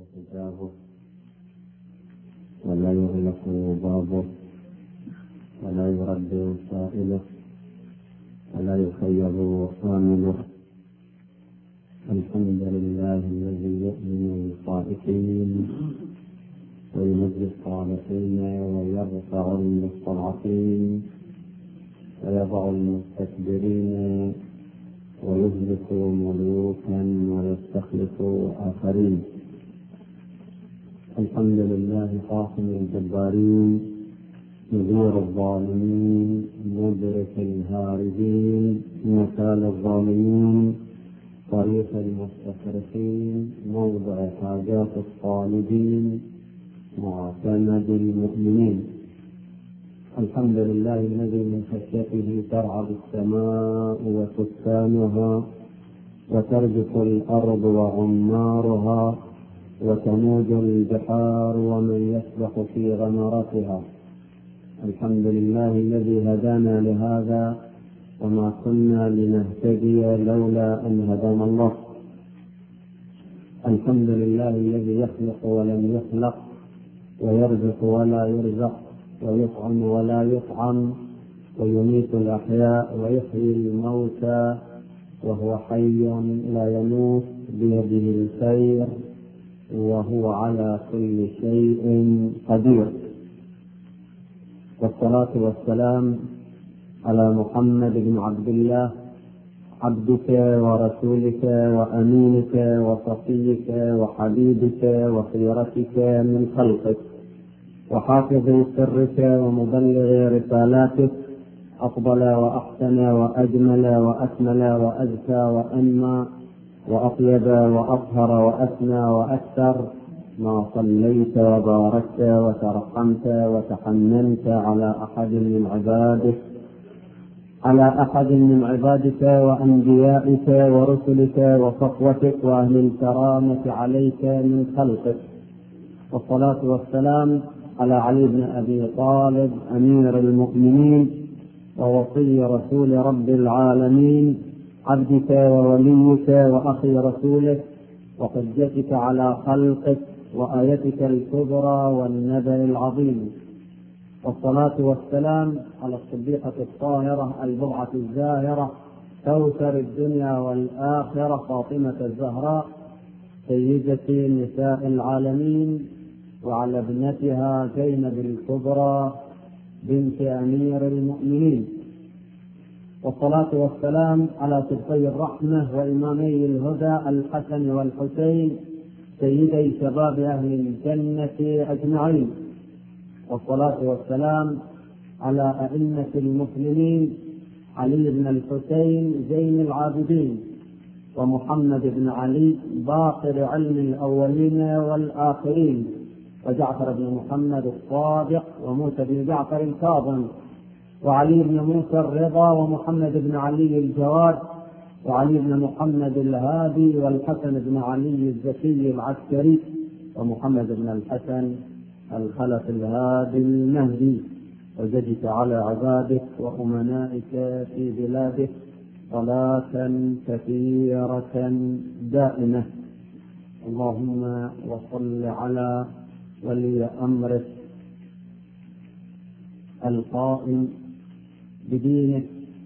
حجابه ولا يغلق بابه ولا يرد سائله ولا يخيب آمله. الحمد لله الذي يؤمن بالخائفين وينجي الصالحين ويرفع المستضعفين ويضع المستكبرين ويهلك ملوكا ويستخلف آخرين. الحمد لله قاصم الجبارين مدير الظالمين مدرك الهاربين مثال الظالمين طريق المستفرقين موضع حاجات الطالبين معتمد المؤمنين. الحمد لله الذي من خشيته ترعد السماء وسكانها وترجف الأرض وعمارها وتموج البحار ومن يسبح في غمرتها. الحمد لله الذي هدانا لهذا وما كنا لنهتدي لولا أن هدانا الله. الحمد لله الذي يخلق ولم يخلق ويرزق ولا يرزق ويطعم ولا يطعم ويميت الأحياء ويحيي الموتى وهو حي لا يموت بيده الخير وهو على كل شيء قدير. والصلاة والسلام على محمد بن عبد الله عبدك ورسولك وأمينك وصفيك وحبيبك وخيرتك من خلقك وحافظ سرك ومبلغ رسالاتك أفضل وأحسن وأجمل وأكمل وأزكى وأنمى وأطيب وأطهر وأثنى وأكثر ما صليت وباركت وترحمت وتحننت على أحد من عبادك وأنبيائك ورسلك وصفوتك وأهل الكرامة عليك من خلقك. والصلاة والسلام على علي بن أبي طالب أمير المؤمنين ووصي رسول رب العالمين عبدك ووليك وأخي رسولك وحجتك على خلقك وآيتك الكبرى والنبأ العظيم. والصلاة والسلام على الصديقة الطاهرة البضعة الزاهرة كوثر الدنيا والآخرة فاطمة الزهراء سيدة نساء العالمين وعلى ابنتها زينب الكبرى بنت أمير المؤمنين. والصلاة والسلام على سبطي الرحمة وإمامي الهدى الحسن والحسين سيدي شباب أهل الجنة أجمعين. والصلاة والسلام على أئمة المسلمين علي بن الحسين زين العابدين ومحمد بن علي باقر علم الأولين والآخرين وجعفر بن محمد الصادق وموسى بن جعفر الكاظم وعلي بن موسى الرضا ومحمد بن علي الجواد وعلي بن محمد الهادي والحسن بن علي الزكي العسكري ومحمد بن الحسن الخلف الهادي المهدي وزدك على عبادك وأمنائك في بلادك صلاة كثيرة دائمة. اللهم وصل على ولي أمرك القائم بدينك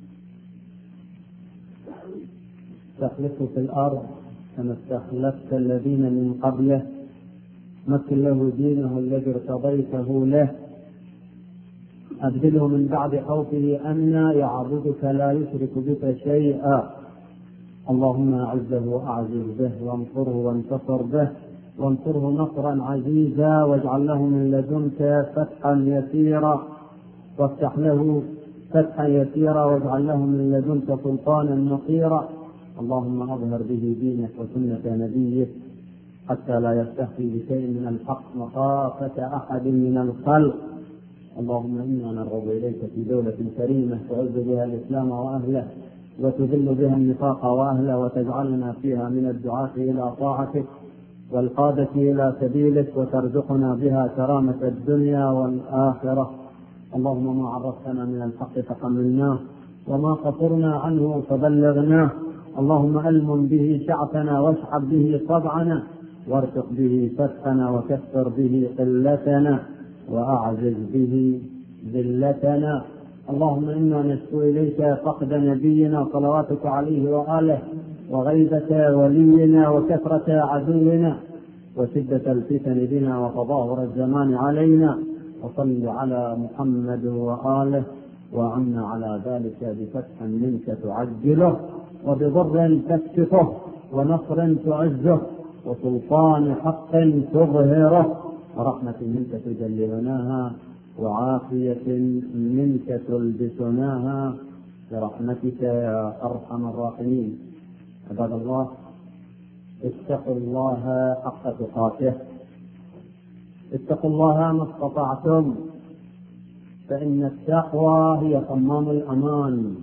تخلفه في الأرض كما استخلفت الذين من قبله مكن له دينه الذي ارتضيته له أبدله من بعد خوفه أمنا يعبدك لا يشرك بك شيئا. اللهم أعزه وأعزز به وانصره وانتصر به وانصره نصرا عزيزا واجعل له من لدنك فتحا يسيرا وافتح له فتحا يسيرا واجعل له من لدنك سلطانا نصيرا. اللهم أظهر به دينك وسنة نبيك حتى لا يستخفي بشيء من الحق مخافة أحد من الخلق. اللهم إنا نرغب إليك في دولة كريمة تعز بها الإسلام وأهله وتذل بها النفاق وأهله وتجعلنا فيها من الدعاة إلى طاعتك والقادة إلى سبيلك وترزقنا بها كرامة الدنيا والآخرة. اللهم ما عرفتنا من الحق فحملناه وما قصرنا عنه فبلغناه. اللهم ألم به شعثنا واشحب به صدعنا وارزق به فتحنا وكثر به قلتنا وأعزز به ذلتنا. اللهم إنا نشكو إليك فقد نبينا صلواتك عليه وآله وغيبة ولينا وكثرة عدونا وشدة الفتن بنا وتظاهر الزمان علينا. وصل على محمد وآله وعنا على ذلك بفتح منك تعجله وبضر تكشفه ونصر تعزه وسلطان حق تظهره ورحمة منك تجلبناها وعافية منك تلبسناها برحمتك يا أرحم الراحمين. عباد الله، اتقوا الله حق تقاته، اتقوا الله ما استطعتم، فإن التقوى هي صمام الأمان،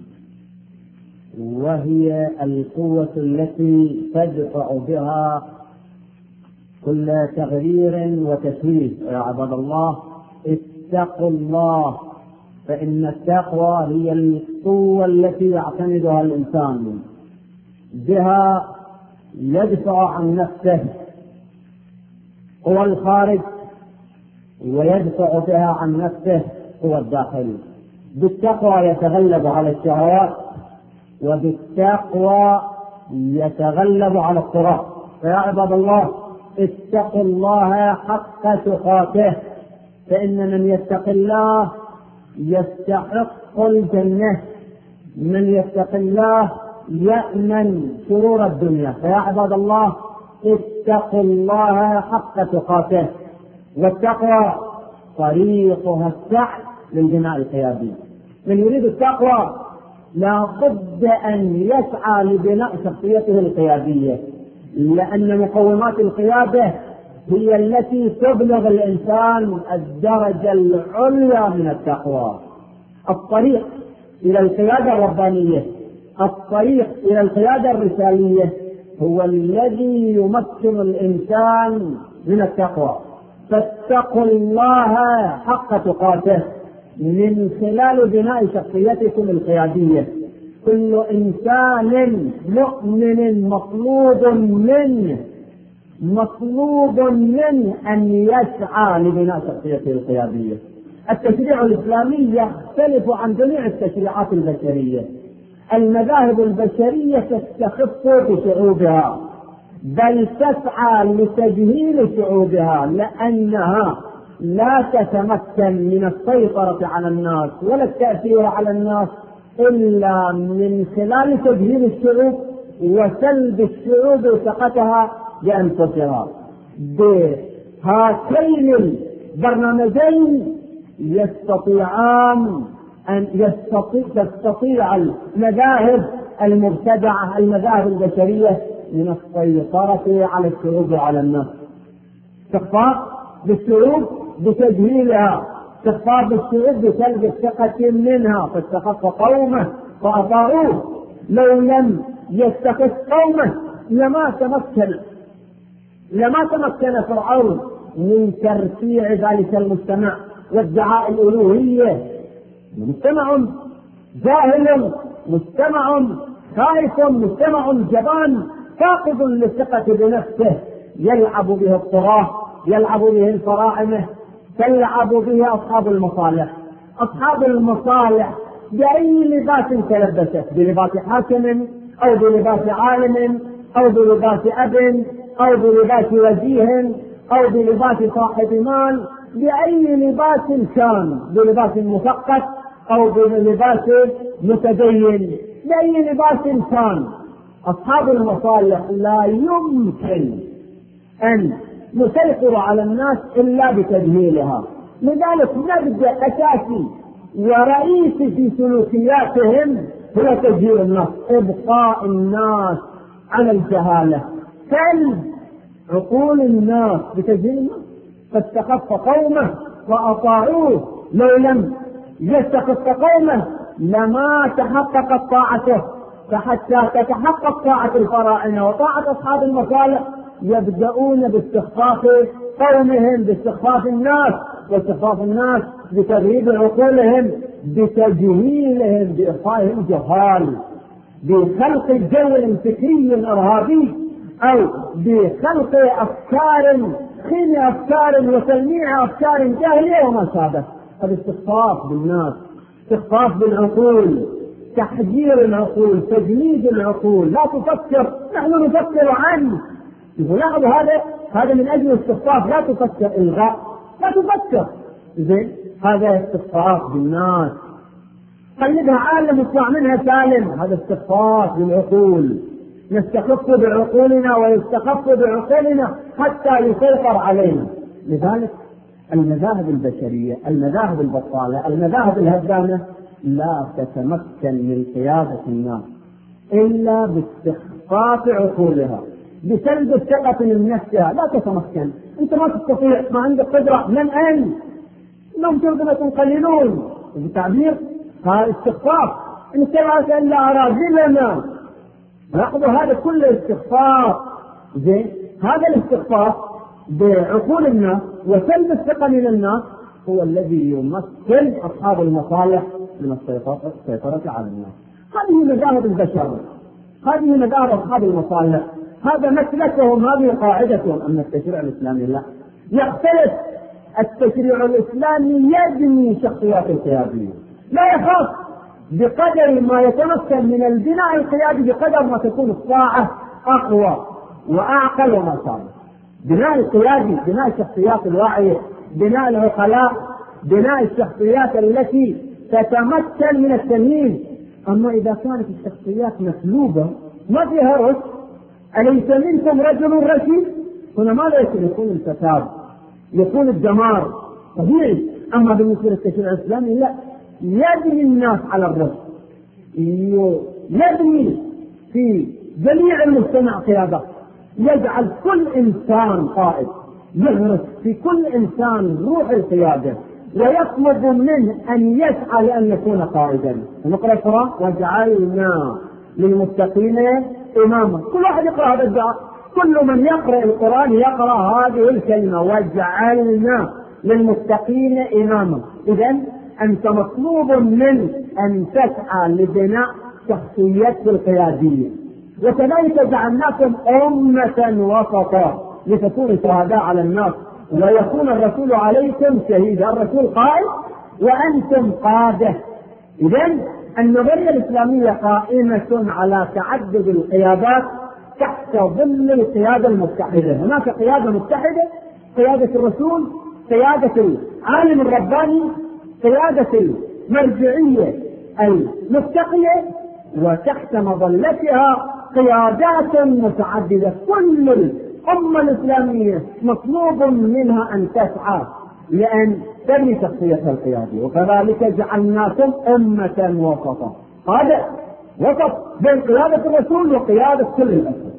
وهي القوة التي تدفع بها كل تغيير وتشويه. يا عباد الله، اتقوا الله، فإن التقوى هي القوة التي يعتمدها الإنسان، بها يدفع عن نفسه قوى الخارج ويدفع بها عن نفسه قوى الداخل. بالتقوى يتغلب على الشهوات، وبالتقوى يتغلب على الطغاة. فيا عباد الله، اتقوا الله حق تقاته، فإن من يتق الله يستحق الجنة، من يتق الله يأمن شرور الدنيا. فيا عباد الله، اتقوا الله حق تقاته. والتقوى طريقها السعي للبناء القيادي. من يريد التقوى لا بد أن يسعى لبناء شخصيته القيادية، لأن مقومات القيادة هي التي تبلغ الإنسان الدرجة العليا من التقوى. الطريق إلى القيادة الربانية، الطريق إلى القيادة الرسالية، هو الذي يمكن الإنسان من التقوى. فاتقوا الله حق تقاته من خلال بناء شخصيتكم القيادية. كل إنسان مؤمن مطلوب منه أن يسعى لبناء شخصيته القيادية. التشريع الإسلامي يختلف عن جميع التشريعات البشرية. المذاهب البشرية تستخف بشعوبها، بل تسعى لتجهيل شعوبها، لأنها لا تتمكن من السيطرة على الناس ولا التأثير على الناس إلا من خلال تجهيل الشعوب وسلب الشعوب ثقتها بأنفسها. بهاتين البرنامجين تستطيع المذاهب المبتدعة، المذاهب البشرية، من السيطرة على الشعوب وعلى الناس. استخفاف بالشعوب بتجهيلها، استخفاف بالشعوب بسلب الثقة منها. فاستخف قومه فأطاعوه، لو لم يستخف قومه لما تمكن فرعون من ترفيع ذلك المجتمع وادعاء الألوهية. مجتمع جاهل، مجتمع خائف، مجتمع جبان فاقد للثقة بنفسه، يلعب به الطغاة، يلعب به الفراعنة، تلعب به أصحاب المصالح. أصحاب المصالح بأي لباس تلبست، بلباس حاكم أو بلباس عالم أو بلباس أب أو بلباس وجيه أو بلباس صاحب مال، بأي لباس كان، بلباس مثقف أو بلباس متدين، بأي لباس كان، أصحاب المصالح لا يمكن أن يسيطروا على الناس إلا بتجهيلها. لذلك مبدأ أساسي ورئيسي في سلوكياتهم هو تجهيل الناس، إبقاء الناس على الجهالة، سلب عقول الناس بتجهيل الناس. فاستخف قومه وأطاعوه، لو لم يستخف قومه لما تحققت طاعته. فحتى تتحقق طاعة الفراعنة وطاعة أصحاب المصالح يبدأون باستخفاف قومهم، باستخفاف الناس، واستخفاف الناس بتغييب عقولهم، بتجهيلهم، بإبقائهم جهال، بخلق جو فكري إرهابي أو بخلق أفكار خين أفكار وتلميع أفكار جاهلية وما شابه. هذا استخفاف بالناس، استخفاف بالعقول، تحجير العقول، تجميد العقول. لا تفكر، نحن نفكر عنه. لاحظوا هذا من أجل استخفاف. لا تفكر إلغاء، لا تفكر. زين، هذا استخفاف بالناس. قلدها عالم يطلع منها سالم، هذا استخفاف بالعقول. نستخف بعقولنا ويستخف بعقولنا حتى يسيطر علينا. لذلك المذاهب البشرية، المذاهب البطالة، المذاهب الهدامة لا تتمكن من قيادة الناس إلا باستخفاف عقولها، بسلب الثقة من نفسها. لا تتمكن، أنت ما تستطيع، ما عندك قدرة. من أين؟ إنهم ترضون قليلون بتعبير هذا استخفاف. إن سمعت إلا أراذلنا. لاحظوا هذا كله استخفاف. زين، هذا الاستخفاف بعقول الناس وسلب الثقة من الناس هو الذي يمثل أصحاب المصالح من السيطرة على الناس. هذه مذاهب البشر، هذه مذاهب أصحاب المصالح، هذا مسلكهم، هذه قاعدتهم. أما التشريع الإسلامي لا، يختلف. التشريع الإسلامي يبني شخصيات القيادية، لا يخاف. بقدر ما يتمكن من البناء القيادي بقدر ما تكون الطاعة أقوى وأعقل وما شابه. بناء القيادي، بناء الشخصيات الواعية، بناء العقلاء، بناء الشخصيات التي تتمكن من التمييز. أما إذا كانت الشخصيات مسلوبة ما فيها رشد، أليس منكم رجل رشيد؟ هنا ماذا يكون الفساد، يكون الدمار طبيعي. أما بالنسبة للتشريع الإسلامي لا، يبني الناس على الرشد، يبني في جميع المجتمع قيادة، يجعل كل إنسان قائد، يغرس في كل إنسان روح القيادة، ويطلب منه أن يسعى لأن يكون قائدا. نقرأ القرآن: وجعلنا للمتقين إماما. كل واحد يقرأ هذا الدعاء، كل من يقرأ القرآن يقرأ هذه الكلمة: وجعلنا للمتقين إماما. إذن أنت مطلوب من أن تسعى لبناء شخصية القيادية. وكذلك جعلناكم أمة وسطا لتكونوا شهداء على الناس ويكون الرسول عليكم شهيدا. الرسول قائد وأنتم قادة. إذن النظرية الإسلامية قائمة على تعدد القيادات تحت ظل القيادة المتحدة. هناك قيادة متحدة، قيادة الرسول، قيادة العالم الرباني، قيادة المرجعية المتقية، وتحت مظلتها قيادات متعددة. كل الأمة الإسلامية مطلوب منها أن تسعى لأن تبني شخصيتها القيادية. وكذلك جعلناكم أمة وسطا، هذا وسط بين قيادة الرسول وقيادة كل الأمة.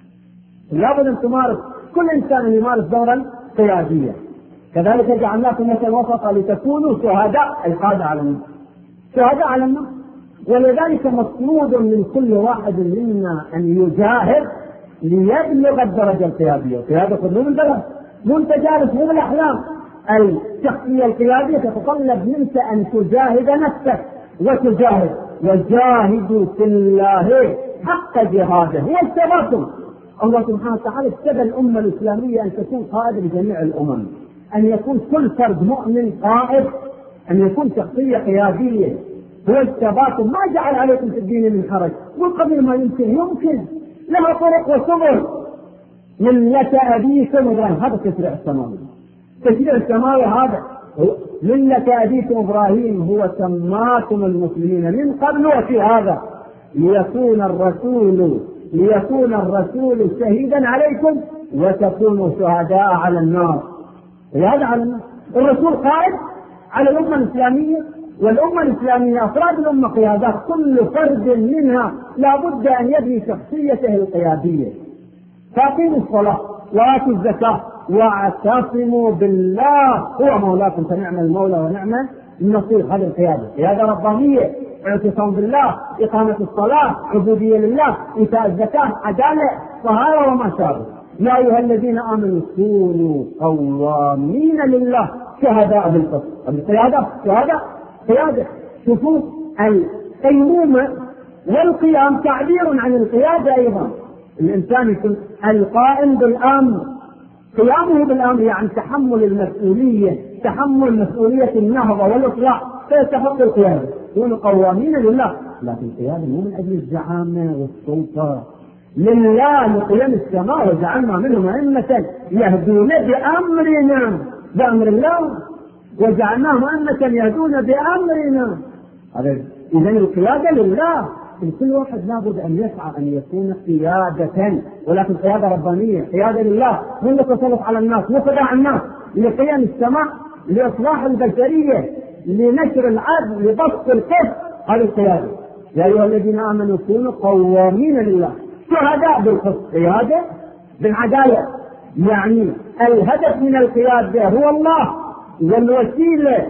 لابد أن تمارس، كل إنسان يمارس دورا قياديا. كذلك جعلناكم أمة وسطا لتكونوا شهداء، القادة على الناس، شهداء على الناس. ولذلك مطلوب من كل واحد منا أن يجاهد ليبلغ الدرجة القيادية. قيادة قدوم البلد مو انت جالس مو بالأحلام. الشخصية القيادية تتطلب منك أن تجاهد نفسك وتجاهد، وجاهدوا في الله حق جهاده. هو اجتباكم، الله سبحانه وتعالى اجتبى الأمة الإسلامية أن تكون قائد لجميع الأمم، أن يكون كل فرد مؤمن قائد، أن يكون شخصية قيادية. هو اجتباكم، ما جعل عليكم في الدين من حرج، وقبل ما يمكن لها طرق وسبل. ملة أبيكم إبراهيم، هذا التشريع السماوي. التشريع السماوي هذا ملة أبيكم إبراهيم هو سماكم المسلمين من قبل وفي هذا ليكون الرسول شهيدا عليكم وتكونوا شهداء على الناس. هذا على الناس. الرسول قائد على الأمة الإسلامية، والأمة الإسلامية أفراد الأمة قيادات، كل فرد منها لا بد أن يبني شخصيته القيادية. فاقيموا الصلاة وآتوا الزكاة واعتصموا بالله هو مولاكم فنعم المولى ونعم النصير. هذه القيادة، قيادة ربانية، اعتصام بالله، إقامة الصلاة، عبودية لله، إيتاء الزكاة، عدالة، طهارة وما شابه. يا أيها الذين آمنوا كونوا قوامين لله شهداء بالقسط. القيادة قيادة. شوفوا القيمومة والقيام تعبير عن القيادة أيضا. الإنسان يكون القائم بالأمر، قيامه بالأمر يعني تحمل المسؤولية، تحمل مسؤولية النهضة والإصلاح، فيستحق القيادة، يكونوا قوامين لله. لكن القيادة مو من أجل الزعامة والسلطة، لله لقيام السماء وجعلنا منهم أئمة يهدون بأمرنا، بأمر الله، وجعلناهم أئمة يهدون بأمرنا. إذن القيادة لله. كل واحد لابد أن يسعى أن يكون قيادة، ولكن قيادة ربانية، قيادة لله، مو للتسلط على الناس، مو خداع الناس، لقيام السماء، لإصلاح البشرية، لنشر العدل، لبسط الكفر. هذه القيادة. يا أيها الذين آمنوا كونوا قوامين لله شهداء بالقسط، قيادة بالعدالة. يعني الهدف من القيادة هو الله، والوسيلة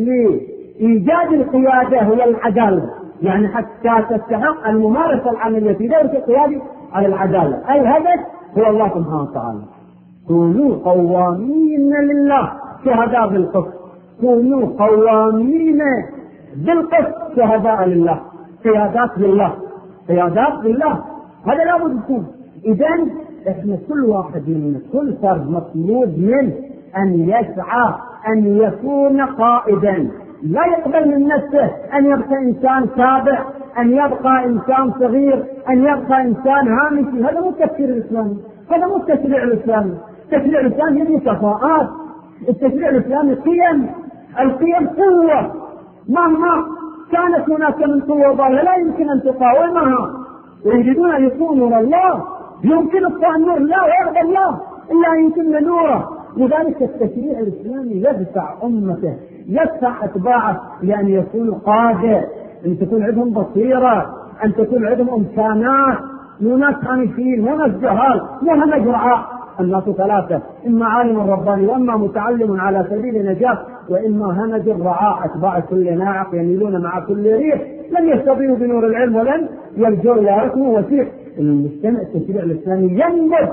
لإيجاد القيادة هو العدالة، يعني حتى تستحق الممارسة العملية في دورة القيادة على العدالة. الهدف هو الله سبحانه وتعالى. كونوا قوامين لله شهداء بالقسط، كونوا قوامين بالقسط شهداء لله، قيادات لله، قيادات لله. هذا لابد يكون. إذن احنا كل واحد منا، كل فرد مطلوب منه أن يسعى أن يكون قائدا، لا يقبل من نفسه أن يبقى إنسان تابع، أن يبقى إنسان صغير، أن يبقى إنسان هامشي. هذا مو التفكير الإسلامي، هذا مو التشريع الإسلامي. التشريع الإسلامي يبني كفاءات، التشريع الإسلامي قيم، القيم قوة، مهما كانت هناك من قوة ضالة لا يمكن أن تقاومها. يريدون أن يكونوا نور الله، يمكن إطفاء النور لا ويرضى الله إلا أن يتم نوره. لذلك التشريع الإسلامي يدفع أمته، يدفع أتباعه لأن يكونوا قادة، أن تكون عندهم بصيرة، أن تكون عندهم إمكانات، مو ناس خامسين، مو ناس جهال، مو همج رعاء. الناس ثلاثة: إما عالم رباني، وإما متعلم على سبيل نجاة، وإما همج رعاء أتباع كل ناعق يميلون مع كل ريح، لم يستطيعوا بنور العلم ولن يرجعوا إلى ركن وثيق. المجتمع التشريع الإسلامي ينبذ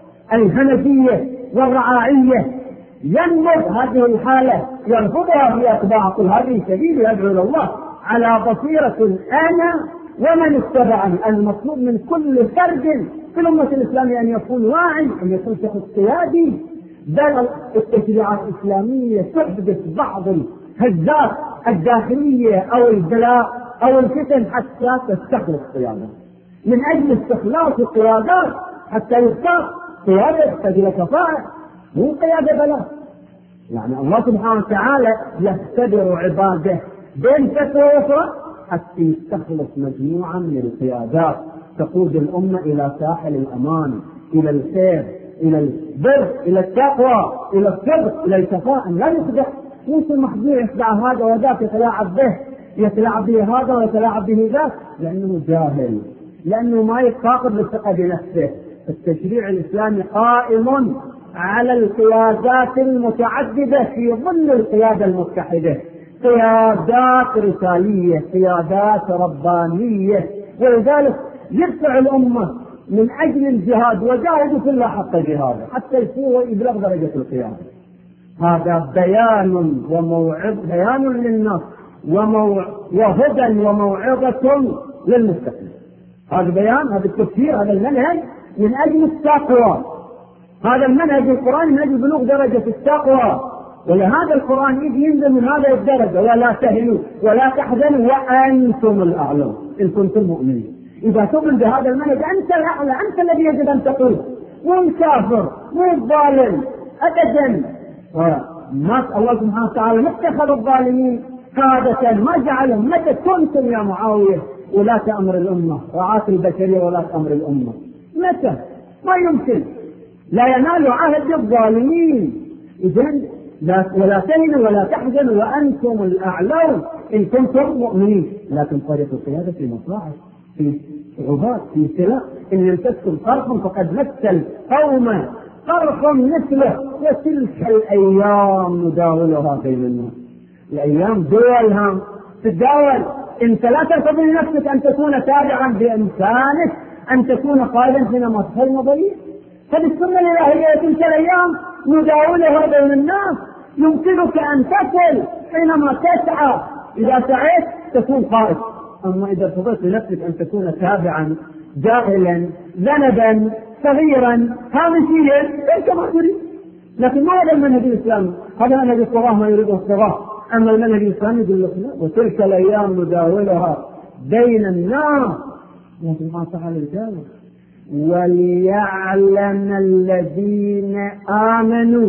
الهمجية والرعاعية، ينبذ هذه الحالة، يرفضها في أتباع. قل هذه سبيلي أدعو إلى الله على بصيرة أنا ومن اتبعني. المطلوب من كل فرد في الأمة الإسلامية أن يكون واعي، أن يكون شخص قيادي. بل التشريعات الإسلامية تحدث بعض الهزات الداخلية أو البلاء أو الفتن حتى تستخلص قيادة. من أجل استخلاص القيادات حتى يختار قيادة تحتاج كفاءة، مو قيادة بلاء. يعني الله سبحانه وتعالى يختبر عباده بين فترة وأخرى حتى يستخلص مجموعة من القيادات تقود الأمة إلى ساحل الأمان، إلى الخير، إلى البر، إلى التقوى، إلى الصدق، إلى الكفاءة. لا يخدع، ليس المخدوع يخدع هذا وذاك، يتلاعب به، يتلاعب به هذا ويتلاعب به ذاك، لأنه جاهل، لأنه ما يفاقد بالثقة بنفسه. التشريع الإسلامي قائم على القيادات المتعددة في ظل القيادة المتحدة، قيادات رسالية، قيادات ربانية. ولذلك يدفع الأمة من أجل الجهاد، وجاهدوا في الله حق جهاده حتى يصير ويبلغ درجة القيادة. هذا بيان وموعظ، بيان للناس وهدى وموعظة للمستقيم. هذا بيان، هذا التفسير، هذا المنهج من أجل التقوى. هذا المنهج القرآن من أجل بلوغ درجة التقوى. ولهذا القرآن يجي ينزل من هذه الدرجة: ولا تهنوا ولا تحزنوا وأنتم الأعلون إن كنتم مؤمنين. إذا تؤمن بهذا المنهج أنت الأعلى، أنت الذي يجب أن تقول، مو الكافر، مو الظالم أبدا. الله سبحانه وتعالى ما اتخذ الظالمين قادة، ما جعلهم. متى كنتم يا معاوية ولاة أمر الأمة، رعاة البشرية ولاة أمر الأمة؟ متى؟ ما يمكن، لا ينال عهد الظالمين. إذن ولا تهنوا ولا تحزنوا وأنتم الأعلون إن كنتم مؤمنين. لكن طريق القيادة في مصلحة، في صعوبات، في ابتلاء. إن يمسككم قرح فقد مس القوم قرح مثله، وتلك الأيام نداولها بين الناس. الأيام دولها تتداول. أنت لا ترتضي لنفسك أن تكون تابعا بإمكانك أن تكون قائدا حينما تخل مضيء. فبالسنة الإلهية تلك الأيام نداولها بين الناس. يمكنك أن تصل حينما تسعى، إذا سعيت تكون قائد. أما إذا ارتضيت لنفسك أن تكون تابعا جاهلا ذنبا صغيرا هامشيا انت ما تريد. لكن ما هذا المنهج الاسلامي، هذا منهج الطغاة ما يريده الطغاة. اما المنهج الاسلامي يقول لك لا، وتلك الايام نداولها بين الناس. لكن ما صح الرجال وليعلم الذين امنوا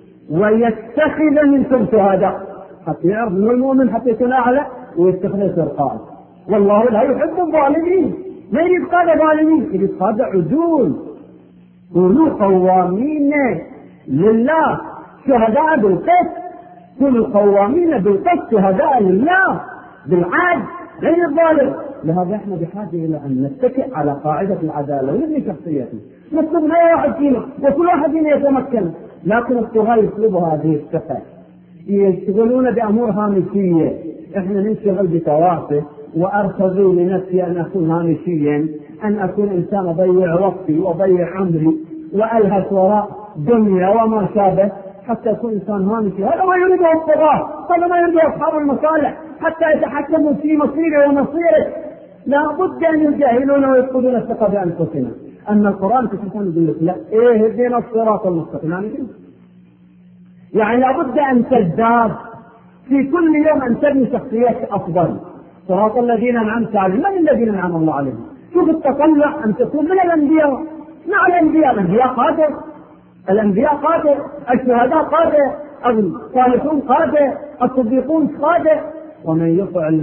ويتخذ منكم شهداء، حتى يعرف من المؤمن حتى يكون اعلى ويتخذ سرقات. والله لا يحب الظالمين، ما يريد قادة ظالمين، يريد قادة عدول. كونوا قوامين لله شهداء بالقسط، كونوا قوامين بالقسط شهداء لله بالعدل غير الظالم. لهذا احنا بحاجه الى ان نتكئ على قاعده العداله ونبني شخصيتنا، نطلب ما واحد فينا وكل واحد فينا يتمكن. لكن الطغاة يطلبوا هذه الثقه، يشتغلون بامور هامشيه. احنا ننشغل بتوافه وارتضي لنفسي ان اكون هامشيا، ان اكون انسان اضيع وقتي واضيع عمري والهث وراء دنيا وما شابه حتى اكون انسان هامشي. هذا ما يريده الطغاة، هذا ما يريده اصحاب المصالح حتى يتحكموا في مصيري ومصيرك. لا بد ان يجاهلون ويفقدون الثقه بانفسنا. اما القران في الانسان يقول لك لا، اهدنا الصراط المستقيم، يعني لابد ان تزداد في كل يوم، ان تبني شخصيات افضل. صراط الذين انعمت عليهم، من الذين انعم الله عليهم؟ شوف التطلع ان تكون من الانبياء. مع الانبياء قادر، الانبياء قادر، الشهداء قادر، الصالحون قادر، الصديقون قادر. ومن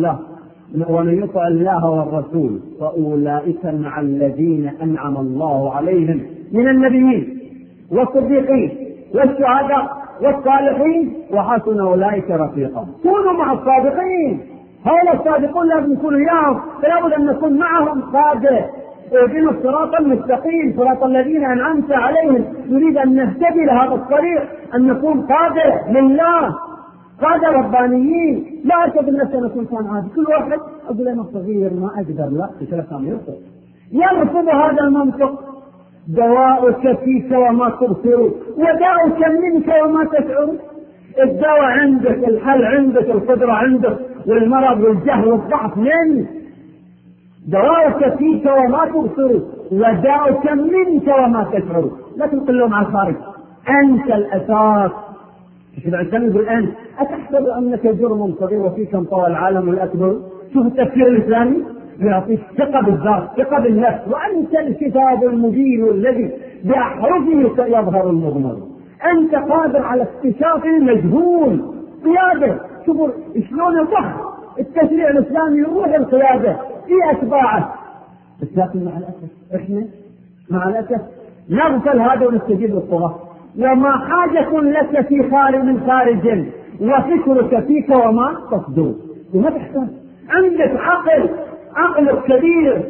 يطع الله والرسول فاولئك مع الذين انعم الله عليهم من النبيين والصديقين والشهداء والصالحين وحسن اولئك رفيقا. كونوا مع الصادقين، هؤلاء الصادقون لازم يكونوا وياهم، فلا بد ان نكون معهم قادة. اهدنا الصراط المستقيم صراط الذين انعمت عليهم. نريد ان نهتدي لهذا الطريق، ان نكون قادة لله، قادة ربانيين. لا اعتقد نفسي ان اكون انسان عادي، كل واحد اقول انا صغير ما اقدر، لا بثلاث يرفض هذا المنطق. دواؤك فيك وما تبصر، وداؤك منك وما تشعر. الدواء عندك، الحل عندك، القدرة عندك، والمرض والجهل والضعف منك. دواؤك فيك وما تبصر وداؤك منك وما تشعر. لا تنقل لهم على الخارج، انت الاساس. الانسان يقول انت اتحسب انك جرم صغير وفيك انطوى العالم الاكبر. شوف التفكير الاسلامي يعطيك ثقه بالذات، ثقه بالنفس، وانت الكتاب المبين الذي باحرفه يظهر المضمر. انت قادر على اكتشاف المجهول. قياده، شوفوا شلون يضخ التشريع الاسلامي يروح القياده في اتباعه. بس لكن مع الاسف احنا مع الاسف نغفل هذا ونستجيب للطغاة. وما حاجة لك في خارج وفكرك فيك وما تصدر. وما تحتاج، عندك عقلك كبير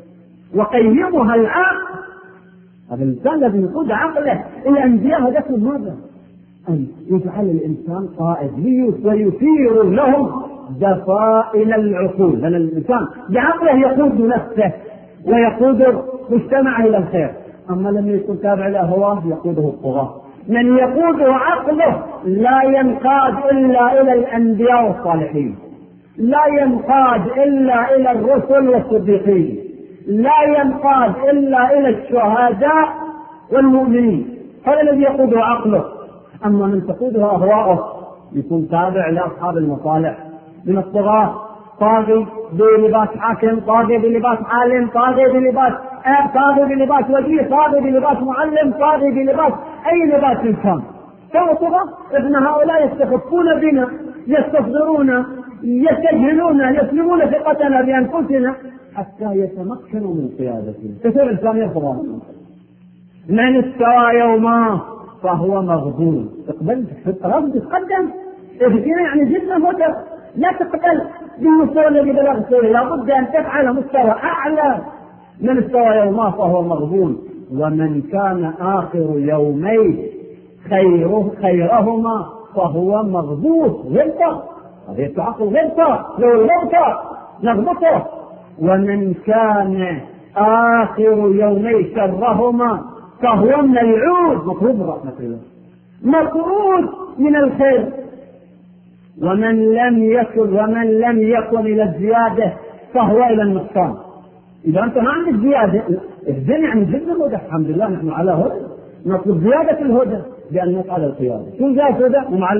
وقيمها العقل. هذا الإنسان لازم يقود عقله. الأنبياء هدفهم ماذا؟ أن يجعل الإنسان قائد ويثير لهم دفائل العقول. لأن الإنسان بعقله يقود نفسه ويقود مجتمعه إلى الخير. أما لم يكن تابع لهواه يقوده الطغاة. من يقوده عقله لا ينقاد إلا إلى الأنبياء والصالحين، لا ينقاد إلا إلى الرسل والصديقين، لا ينقاد إلا إلى الشهداء والمؤمنين. هذا الذي يقوده عقله. أما من تقوده أهواءه يكون تابع لأصحاب المصالح من الطغاة. طاغي بلباس حاكم، طاغي بلباس عالم، طاغي بلباس اب، طاغي بلباس وزير، طاغي بلباس معلم، طاغي بلباس اي لباس انسان. فطغى ابن هؤلاء يستخفون بنا، يستصغرون، يستجهلون، يسلمون ثقتنا بانفسنا حتى يتمكنوا من قيادتنا. كثير الانسان يرفض. من استوى يوما فهو مغبون. اقبل لازم تتقدم، اهدنا يعني جدا مدر. لا تقبل بالمستوى الذي بلغت اليه، لابد ان تفعل مستوى اعلى. من استوى يوما فهو مغبون. ومن كان اخر يومين خيرهما فهو مغبوط. غلطه، هذه تعقل غلطه، لو الغلطه نغبطه. ومن كان اخر يومي شرهما فهو ملعون، مطرود من رحمه الله، مطرود من الخير. ومن لم يكن الى الزياده فهو الى النقصان. إذا أنت ما عندك زيادة، الدنيا عن جد الهدى، الحمد لله نحن على هدى، نطلب زيادة الهدى بأن نفعل القيادة. شو زيادة الهدى؟ ومع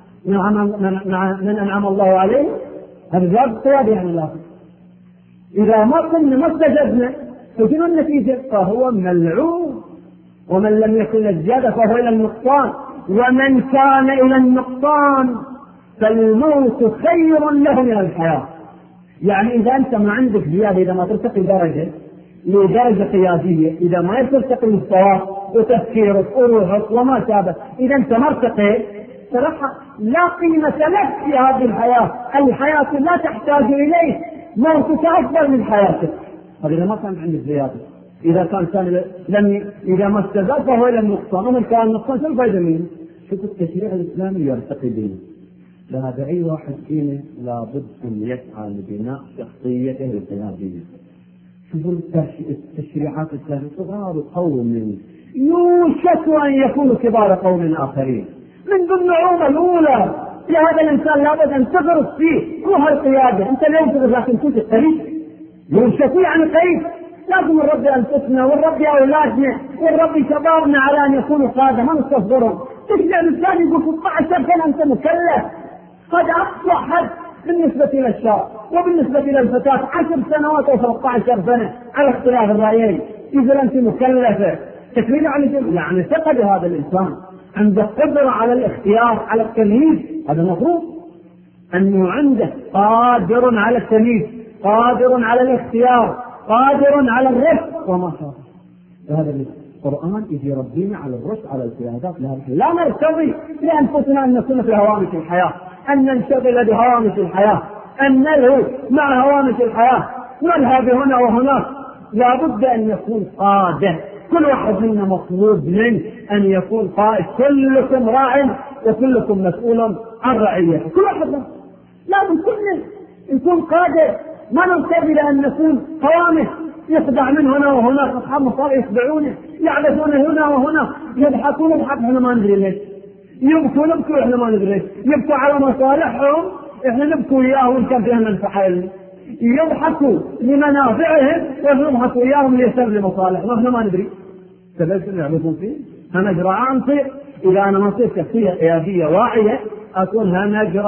من أنعم الله عليه، هذا زيادة القيادة يعني الله. إذا ما كنا ما استجبنا فشنو النتيجة؟ فهو ملعون. ومن لم يكن الزيادة فهو إلى النقصان، ومن كان إلى النقصان فالموت خير له من الحياة. يعني إذا أنت ما عندك زيادة، إذا ما ترتقي درجة لدرجة قيادية، إذا ما ترتقي مستواك وتفكيرك وروحك وما شابه، إذا أنت مرتقي صراحة لا قيمة لك في هذه الحياة. الحياة لا تحتاج إليك، موتك أكبر من حياتك. إذا ما كان عندك زيادة، إذا ما استزاد فهو إلى النقصان، ومن كان النقصان شو الفائدة منه؟ شوف التشريع الإسلامي يرتقي به. لهذا أي واحد فينا لابد أن يسعى لبناء شخصيته القيادية. شوفوا التشريعات الإسلامية، صغار قوم يوشك أن يكونوا كبار قوم آخرين. منذ النعومة الأولى لهذا الإنسان لابد أن تغرس فيه روح القيادة. أنت اليوم تغرس لكن كنت قريب، يوشك يعني قريب. لازم نربي أنفسنا ونربي أولادنا ونربي شبابنا على أن يكونوا قادة، ما نستصغرهم. تشجع الإنسان يقول 16 سنة أنت مكلف، هذا أقصى حد بالنسبة إلى الشاب، وبالنسبة إلى الفتاة 10 سنوات أو 13 سنة على اختلاف الرأيين. إذا أنت مكلفة تكوين يعني ثقة بهذا الإنسان، عنده قدرة على الاختيار، على التمييز. هذا المفروض أنه عنده قادر على التمييز، قادر على الاختيار، قادر على الرشد وما شابه. هذا القرآن يجي ربنا على الرشد، على القيادات. لا نرتضي لأنفسنا أن نكون في هوامش الحياة، أن ننشغل بهوامش الحياة، أن نلهو مع هوامش الحياة، نلهى بهنا وهناك. لا بد أن نكون قادة. كل واحد منا مطلوب منه أن يكون قائد. كلكم راع وكلكم مسؤول عن رعيته. كل واحد لازم كلنا نكون قادة، ما نرتضي لأن نكون هوامش يخدع من هنا وهناك. أصحاب مصالح يخدعونه، يعبثون هنا وهنا، يضحكون نضحك احنا ما ندري ليش، يبكوا نبكوا احنا ما ندري ليش، يبكوا على مصالحهم احنا نبكوا وياهم ان كان فيها منفعة لنا، يضحكوا لمنافعهم ونضحكوا وياهم ليسر لمصالحهم واحنا ما ندري. فليس يعبثون فيه هنجر عنصر. إذا أنا ما صرت شخصية قيادية واعية أكون هنجر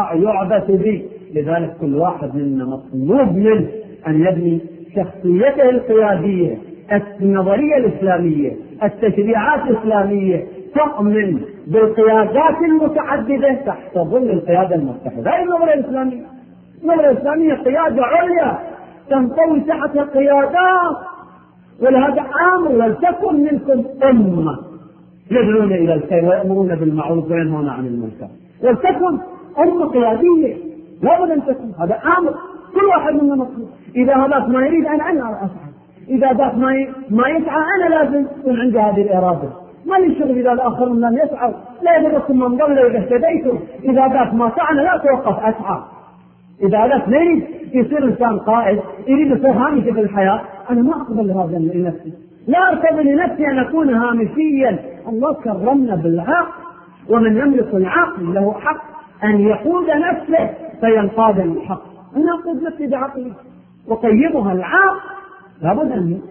يعبث بي. لذلك كل واحد منا مطلوب منه أن يبني شخصيته القيادية. النظرية الإسلامية، التشريعات الإسلامية تؤمن بالقيادات المتعددة تحت ظل القيادة المتحدة. هذه النظرية الإسلامية. النظرية الإسلامية قيادة عليا تنطوي تحت القيادات. ولهذا آمر ولتكن منكم أمة يدعون إلى الخير ويأمرون بالمعروف وينهون عن المنكر. ولتكن أمة قيادية، لا بد أن تكون. هذا آمر كل واحد منا مطلوب. إذا هذاك ما يريد أنا أسعى، إذا ذاك ما يسعى أنا لازم يكون عندي هذه الإرادة. ما لي شغل إذا الآخرون لم يسعوا. لا يضركم من ضل إذا اهتديتم. إذا ذاك ما سعى لا توقف أسعى. إذا ذاك ما يريد يصير إنسان قائد، يريد يصير هامشي في الحياة، أنا ما أقبل هذا لنفسي. لا أرتضي لنفسي أن أكون هامشيا. الله كرمنا بالعقل، ومن يملك العقل له حق أن يقود نفسه فينقاد للحق. أنا أقود نفسي بعقلي وقيمها العقل. لابد أن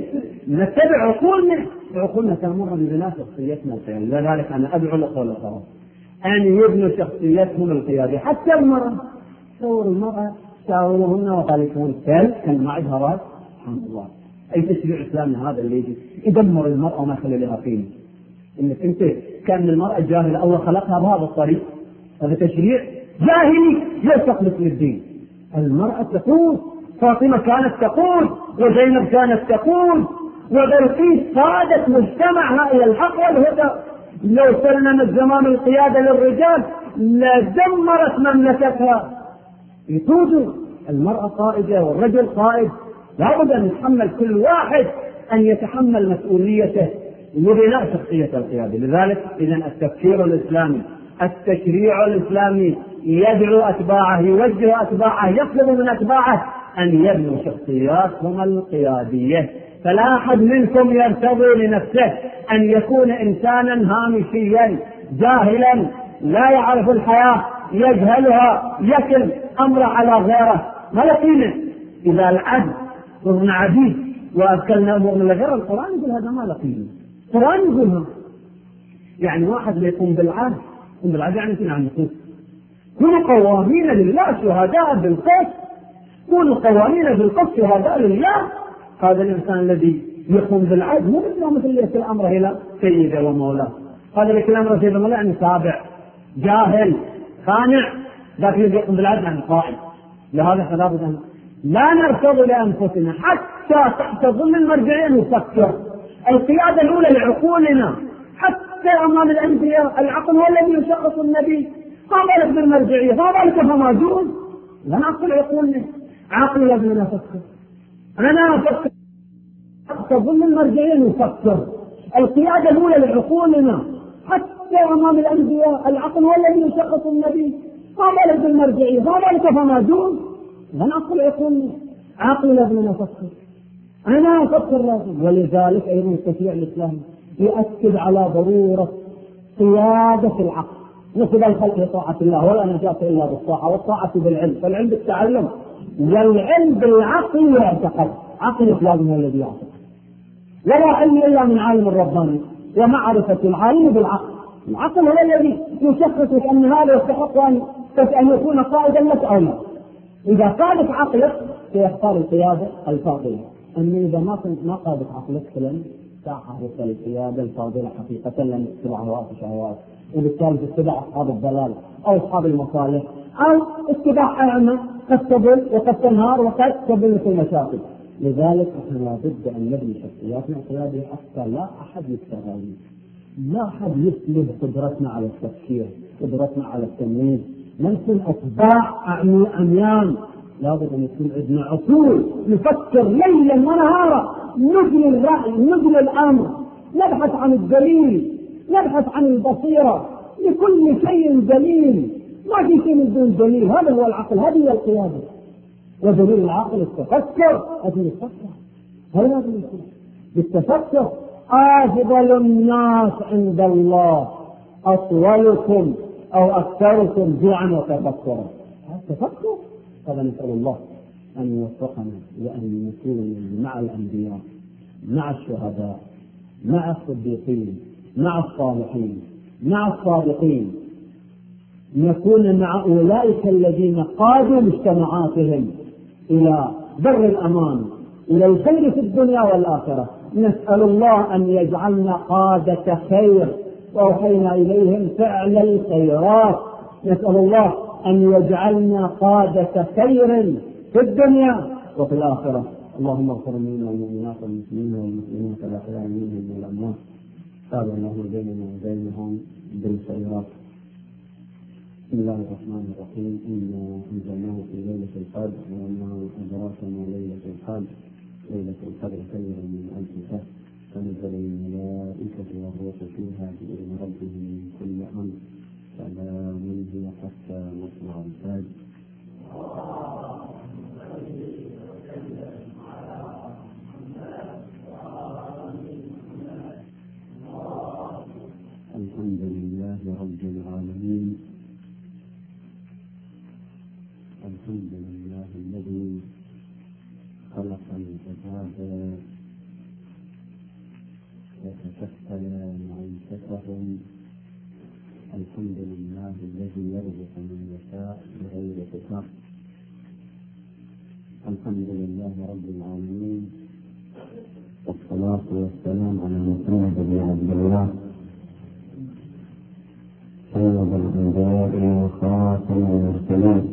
نتبع عقولنا تأمرنا ببناء شخصيتنا القيادية. لذلك أنا أدعو للخلفاء أن يبنوا شخصيتهم القيادية. حتى المرأة، صور المرأة شاورهن وخالفون كان مع إظهارات. سبحان الله، أي تشريع إسلامي هذا اللي يجي يدمر المرأة وما خلي لها قيمة. إنك أنت كان المرأة جاهلة الله خلقها بهذا الطريق، هذا تشريع جاهلي يلصق مثل الدين. المرأة تقود، فاطمة كانت تقود، وزينب كانت تقود، وبلقيس قادت مجتمعها إلى الحق والهدى. لو سلم الزمان القيادة للرجال لدمرت مملكتها. يقودوا المرأة قائدة والرجل قائد. لابد أن يتحمل كل واحد أن يتحمل مسؤوليته لبناء شخصية القيادة. لذلك إذن التفكير الإسلامي، التشريع الإسلامي يدعو أتباعه، يوجه أتباعه، يطلب من أتباعه أن يبنوا شخصياتهم القيادية. فلا أحد منكم يرتضي لنفسه أن يكون إنسانا هامشيا جاهلا لا يعرف الحياة، يجهلها، يكل أمر على غيره. ما قيمة إذا العبد صرنا عبيد وأكلنا أمورنا لغير. القرآن يقول هذا ما لقيه. القرآن يقولها. يعني واحد يقوم بالعدل، يقوم بالعدل يعني يكون عن نصوص. كونوا قوامين لله شهداء بالقسط، كونوا قوامين بالقسط شهداء لله. هذا الإنسان الذي يقوم بالعدل مو مثل اللي يكل أمره إلى سيده ومولاه. هذا اللي يكل أمره سيده ومولاه يعني تابع جاهل خانع، ذاك اللي يقوم بالعدل عن قائد. لهذا احنا لابد أن لا نرتضي لأنفسنا حتى تحت ظل المرجعية نفكر. القيادة الأولى لعقولنا حتى أمام الأنبياء. العقل هو الذي يشخص النبي، ما بالك بالمرجعية، ما بالك فما دون. لا نعقل عقولنا، عقل لازم نفكر. أنا أفكر تحت ظل المرجعية نفكر. القيادة الأولى لعقولنا حتى أمام الأنبياء. العقل هو الذي يشخص النبي، ما بالك بالمرجعية، ما بالك فما دون. لا نعقل عقولنا، عقل لازم نفكر. أنا أفكر لازم. ولذلك أيضا التشريع الإسلامي يؤكد على ضرورة قيادة العقل. مثل الخلق طاعة الله، ولا نجاة إلا بالطاعة، والطاعة بالعلم، فالعلم بالتعلم، والعلم بالعقل يعتقد. عقل لازم هو الذي يعتقد. ولا علم إلا من عالم الرباني، ومعرفة العالم بالعقل. العقل هو الذي يشخص لك أن هذا يستحق أن يكون قائدا لك أو لا. إذا قادت عقلك سيختار القيادة الفاضلة. أما إذا ما قادت عقلك فلن تعرف القيادة الفاضلة حقيقة، لن تتبع هواء شهوات، وبالتالي تتبع أصحاب الضلال أو أصحاب المصالح، أو اتباع أعمى قد تضل وقد تنهار وقد تضل في المشاكل. لذلك احنا لابد أن نبني شخصياتنا قيادة حتى لا أحد يستغل، لا أحد يسلب قدرتنا على التفكير، قدرتنا على التمييز. نكون أتباع عميان. لابد أن يكون عندنا عقول نفكر ليلا ونهارا، نجري الرأي، نجري الأمر، نبحث عن الدليل، نبحث عن البصيرة. لكل شيء دليل، ما في شيء من دون دليل. هذا هو العقل، هذه هي القيادة. ودليل العقل التفكر. هذه التفكر، هذا يكون بالتفكر. أفضل الناس عند الله أطولكم أو أكثركم جوعا وتفكرا. التفكر هذا نسأل الله أن يوفقنا وأن نكون مع الأنبياء، مع الشهداء، مع الصديقين، مع الصالحين، مع الصادقين، نكون مع أولئك الذين قادوا مجتمعاتهم إلى بر الأمان، إلى الخير في الدنيا والآخرة. نسأل الله أن يجعلنا قادة خير، وأوحينا إليهم فعل الخيرات. نسأل الله أن يجعلنا قادة خير في الدنيا وفي الآخرة. اللهم اغفر لنا والمؤمنات والمسلمين والمسلمين الأحياء منهم والأموات، تابع الله بيننا وبينهم بالخيرات. بسم الله الرحمن الرحيم. إنا أنزلناه في ليلة القدر، وما أدراك ما ليلة القدر. ليلة القدر خير من ألف شهر، تنزل الملائكة والروح فيها بإذن ربهم من كل أمر، سلام هي حتى مطلع الفجر. الحمد لله رب العالمين. الحمد لله الذي خلق العباد وتكفل معيشتهم. الحمد لله الذي يرزق من يشاء بغير حساب. الحمد لله رب العالمين، والصلاة والسلام على محمد بن عبد الله سيد الأنبياء وخاتم المرسلين،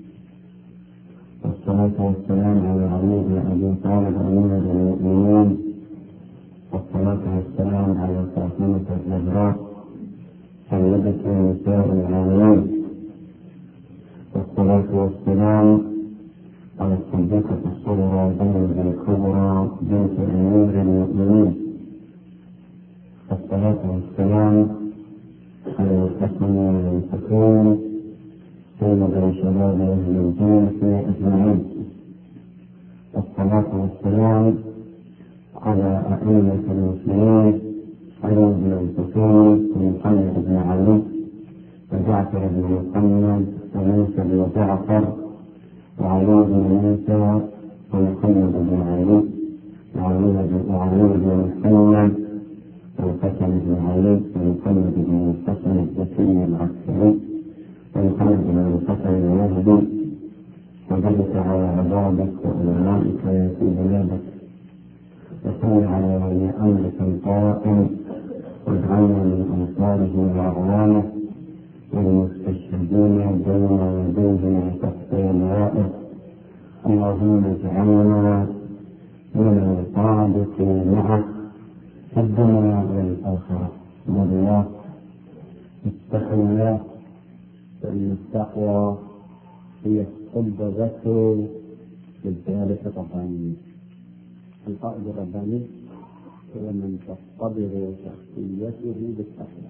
والصلاة والسلام على علي بن أبي طالب أمير المؤمنين، والصلاة والسلام على فاطمة الزهراء سيدة نساء العالمين، والصلاة والسلام على الصديقة الصغرى زينب الكبرى بنت أمير المؤمنين، والصلاة والسلام على الحسن والحكيم سيد شباب أهل الجنة أجمعين، والصلاة والسلام على أئمة المسلمين علي بن الحسين ومحمد بن علي وجعفر بن محمد وموسى بن جعفر وعلي بن موسى ومحمد بن علي وعلي بن محمد والحسن بن علي ومحمد بن الحسن الزكي العسكري ومحمد بن الحسن المهدي وبارك على عبادك وعلمائك في بلادك وصل على ولي امرك القائم واجعلنا من انصاره واعوانه والمستشهدين بين يديه وتحت لوائه. اللهم اجعلنا من الصادق معه في الدنيا والاخره. الله اتقوا الله فان التقوى هي القدوة للقيادة الربانية. القائد الرباني هو من تصطبغ شخصيته بالتقوى،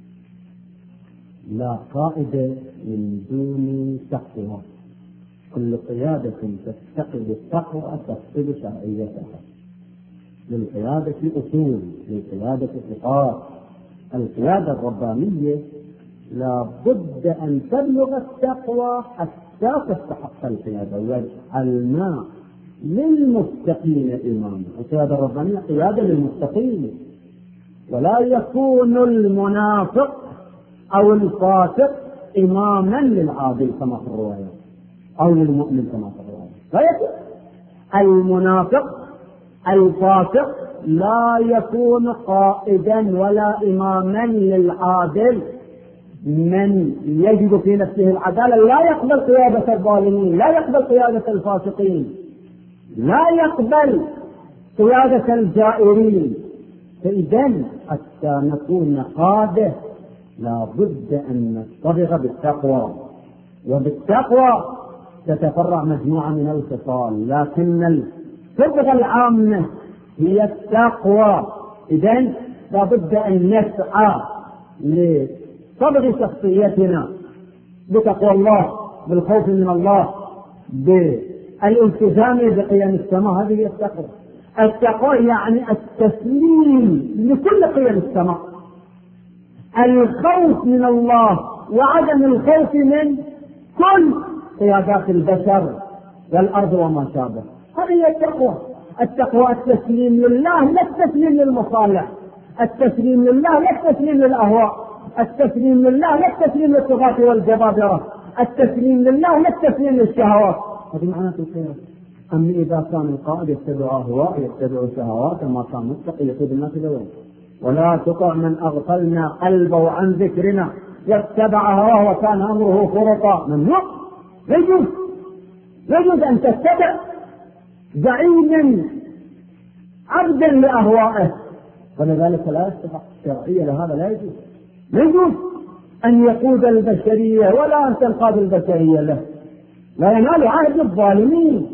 لا قائد من دون تقوى. كل قيادة تفتقد التقوى تفقد شرعيتها. للقيادة أصول، للقيادة ثقات. القيادة الربانية لا بد أن تبلغ التقوى حتى تستحق القيادة. والماء للمتقين إماما. القيادة الربانية قيادة للمتقين، ولا يكون المنافق أو الفاسق إماما للعادل كما في الرواية أو للمؤمن كما في الرواية. لا يكون المنافق الفاسق لا يكون قائدا ولا إماما للعادل. من يجد في نفسه العدالة لا يقبل قيادة الظالمين، لا يقبل قيادة الفاسقين، لا يقبل قيادة الجائرين. فإذا حتى نكون قادة لا بد أن نصطبغ بالتقوى، وبالتقوى تتفرع مجموعة من الخصال، لكن الصبغة العامة هي التقوى. إذا لا بد أن نسعى لصبغ شخصيتنا بتقوى الله، بالخوف من الله، بالالتزام بقيم السماء. هذه هي التقوى. التقوى يعني التسليم لكل قيم السماء، الخوف من الله وعدم الخوف من كل قيادات البشر والأرض وما شابه. هذه هي التقوى. التقوى التسليم لله، لا التسليم للمصالح. التسليم لله، لا التسليم للأهواء. التسليم لله، لا التسليم للطغاة والجبابرة. التسليم لله، لا التسليم للشهوات. هذه معناته الخير. أما إذا كان القائد يتبع أهواء، يتبع شهوات، ما كان متقي يقود الناس لوين. ولا تطع من أغفلنا قلبه عن ذكرنا واتبع هواه وكان أمره فرطا. ممنوع. لا يجوز أن تتبع زعيما عبدا لأهوائه، ولذلك لا يستحق الشرعية لهذا. لا يجوز أن يقود البشرية ولا أن تنقاد البشرية له، لا ينال عهد الظالمين.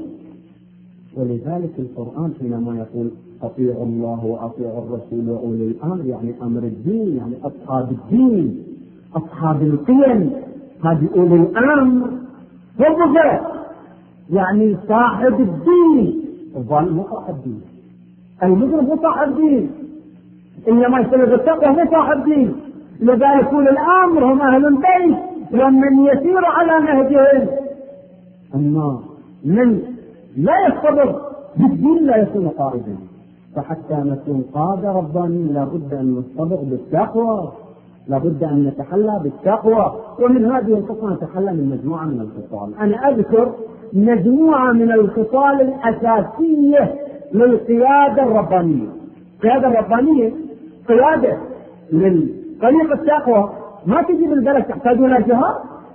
ولذلك القرآن حينما يقول أطيعوا الله وأطيعوا الرسول وأولي الأمر، يعني أمر الدين، يعني أصحاب الدين، أصحاب القيم، هذه أولي الأمر. والرجال يعني صاحب الدين. الظالم هو صاحب الدين، المجرم هو صاحب الدين، إنما يستلزم التقوى هو صاحب الدين. لذلك أولي الأمر هم أهل البيت ومن يسير على نهجهم. أما من لا يصطبر بالدين لا يكون قائدا. فحتى نكون قادة ربانيين لا بد أن نصطبر بالتقوى، لا بد أن نتحلى بالتقوى. ومن هذه الخصال نتحلى من مجموعة من الخصال. أنا أذكر مجموعة من الخصال الأساسية للقيادة الربانية. القيادة الربانية قيادة للطريق التقوى، ما تجي بالبلد، تحتاج إلى جهاد.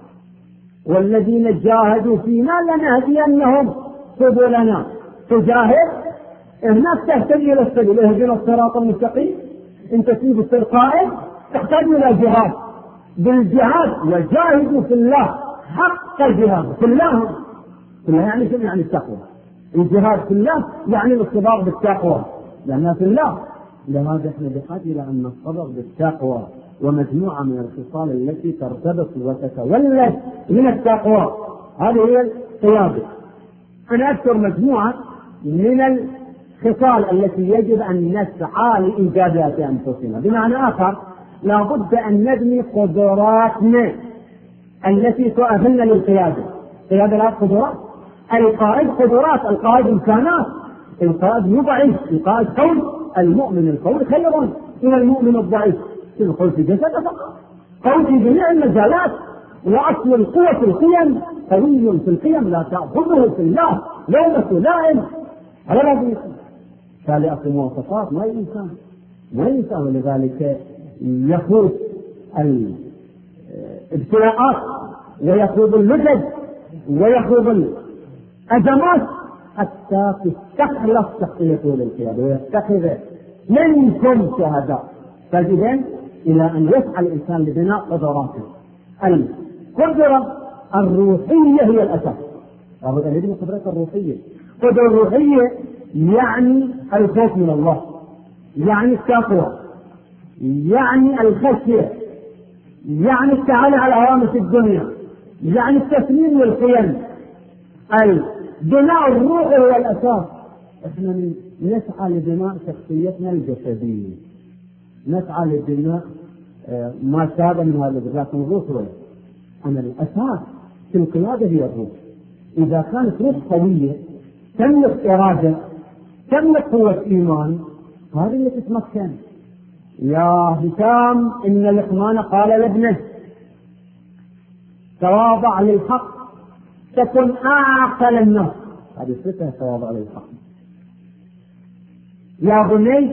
والذين جاهدوا فينا لنهدينهم سبلنا. تجاهد هناك تهتدي إلى السبيل، اهدنا الصراط المستقيم. انت تسيب القائد تحتاج إلى جهاد. بالجهاد وجاهدوا في الله حق الجهاد في الله. يعني شنو؟ يعني التقوى. الجهاد في الله يعني الاصطباغ بالتقوى، لأنها في الله. لهذا احنا بحاجة إلى أن نصطبغ بالتقوى ومجموعة من الخصال التي ترتبط وتتولد من التقوى. هذه هي القيادة. أنا أذكر مجموعة من الخصال التي يجب أن نسعى لإيجادها في أنفسنا. بمعنى آخر لا بد أن نبني قدراتنا التي تؤهلنا للقيادة. قيادة لها قدرات. القائد قدرات، القائد إمكانات، القائد مو ضعيف، القائد قوي. المؤمن القوي خير من المؤمن الضعيف. القوي في جسده فقط، قوي في جميع المجالات. وأصل القوة في القيم، قوي في القيم لا تأخذه في الله لومة لائم. هذا لازم يكون خالق مواصفات ما الإنسان ولذلك يخوض الابتلاءات ويخوض اللجج ويخوض الأزمات حتى تستخلص شخصيته للقيادة ويتخذ منكم شهداء. فإذن إلى أن يسعى الإنسان لبناء قدراته. القدرة الروحية هي الأساس. لابد أن يبني قدرته الروحية. قدرة الروحية يعني الخوف من الله، يعني التقوى، يعني الخشية، يعني التعالي على هوامش الدنيا، يعني التسليم للقيم. البناء الروحي هو الأساس. احنا نسعى لبناء شخصيتنا الجسدية، نسعى لبناء ما شابه من هذا، لكن الروح هو أن الأساس في القيادة هي الروح. إذا كانت روح قوية تملك إرادة، تملك قوة إيمان، هذه اللي تتمكن. يا هشام إن لقمان قال لابنه تواضع للحق تكن أعقل الناس. هذه صفة تواضع للحق. يا بني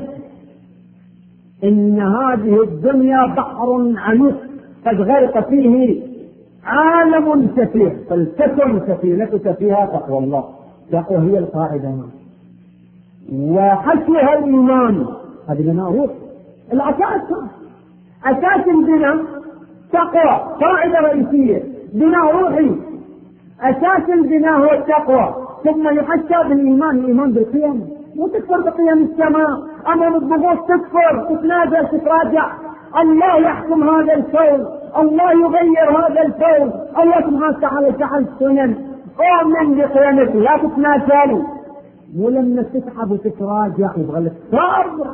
إن هذه الدنيا بحر عميق قد غرق فيه عالم سفيه، فلتكن سفينتك فيها تقوى الله. تقوى هي القاعدة وحشوها الإيمان. هذه بناء روح. الأساس أساس البناء تقوى، قاعدة رئيسية، بناء روحي. أساس البناء هو التقوى، ثم يحشى بالإيمان، الإيمان بالقيم. مو تكفر بقيم السماء، أمام الضغوط تكفر، تتنازل، تتراجع. الله يحكم هذا الكون، الله يغير هذا الكون، الله سبحانه وتعالى جعل سنن. آمن بقيمته، لا تتنازل. مو لما تتعب وتتراجع يبغى لك صبر.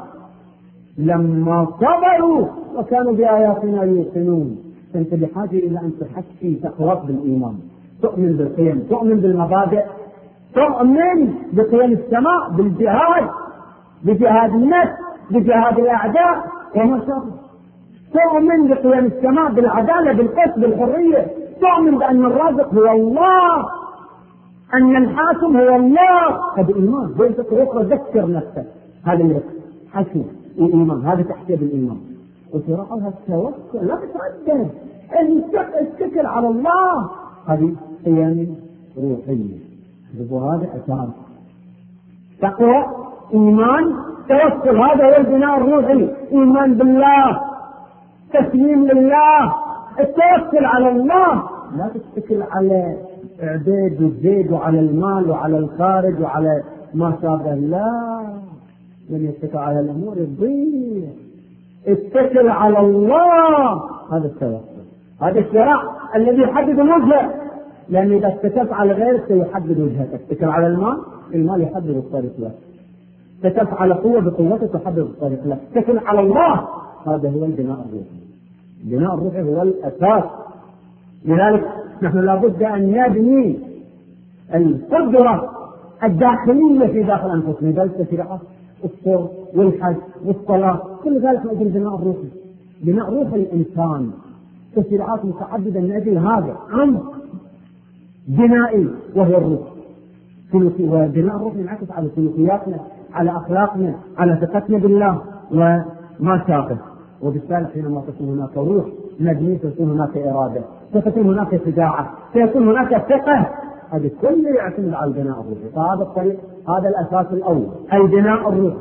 لما صبروا وكانوا بآياتنا يوقنون. فأنت بحاجة إلى أن تحكي تقوى بالإيمان، تؤمن بالقيم، تؤمن بالمبادئ، تؤمن بقيم السماء، بالجهاد، بجهاد النفس، بجهاد الأعداء وما شابه. تؤمن بقيم السماء، بالعدالة، بالقسط، بالحرية. تؤمن بأن الرازق هو الله، أن الحاكم هو الله. هذا إيمان. بيتك أخرى ذكر نفسك. هذا اللي حكم الإيمان، هذا تحكي بالإيمان. وتراعها التوكل، لا تتردد، اتكل على الله. هذه قيم روحية. وهذا أساس تقوى، إيمان، توكل. هذا هو البناء الروحي. إيمان بالله، تسليم لله، التوكل على الله. لا تتكل على عبيد وزيد وعلى المال وعلى الخارج وعلى ما شابه. لا، من يتكل على الأمور يضيع. اتكل على الله. هذا التوكل، هذا الشراع الذي يحدد الوجه. لأن إذا اتكلت على غيرك سيحدد وجهتك. اتكل على المال، المال يحدد الطريق لك. اتكلت على قوة، بقوتك تحدد الطريق لك. اتكل على الله. هذا هو البناء الروحي. البناء الروحي هو الأساس. لذلك نحن لابد أن نبني القدرة الداخلية في داخل أنفسنا. ذلك التشريعات، الصوم والحج والصلاة، كل ذلك من أجل البناء الروحي. بناء روح الإنسان، تشريعات متعددة من أجل هذا عمق بنائي وهو الروح. وبناء الروح ينعكس على سلوكياتنا، على أخلاقنا، على ثقتنا بالله وما شابه. وبالتالي حينما تكون هناك روح مبنية تكون هناك إرادة، ستكون هناك شجاعة، سيكون هناك ثقة. هذا كله يعتمد على البناء الروحي. فهذا الطريق، هذا الأساس الأول، البناء الروحي.